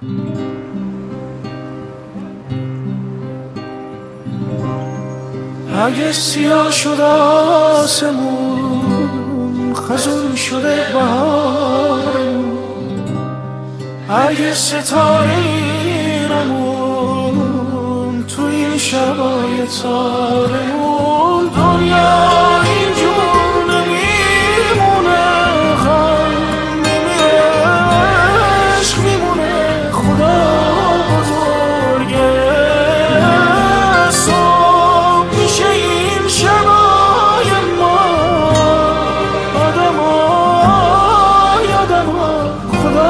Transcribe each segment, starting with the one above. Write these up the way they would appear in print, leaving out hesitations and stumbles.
اگه سیاه شد آسمون، خزون شده بهارمون، اگه ستاره ایرمون تو این شبای تارمون، دنیا اینجور نمیمونه، غم نمیره، عشق میمونه. خدا بزرگه، صبح میشه این شبای ما، آدمای خدا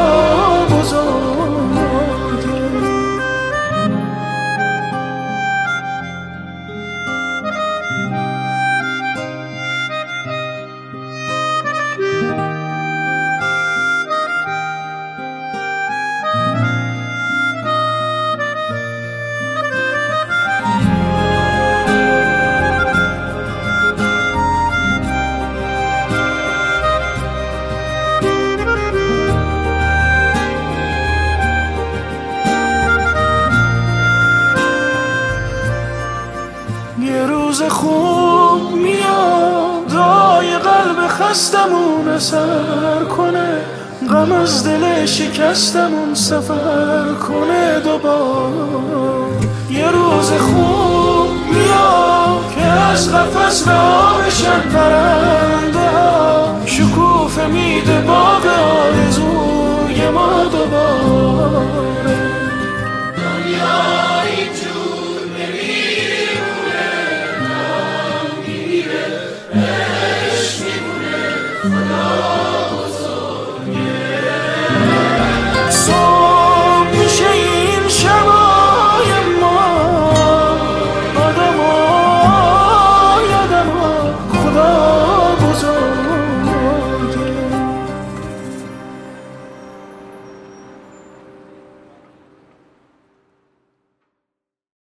بزرگه. یه روز خوب میاد، دای قلب خستمون اثر کنه، غم از دل شکستمون سفر کنه دوبار. یه روز خوب میاد که از قفس رها بشن پرنده ها، شکوفه میده باغ آرزو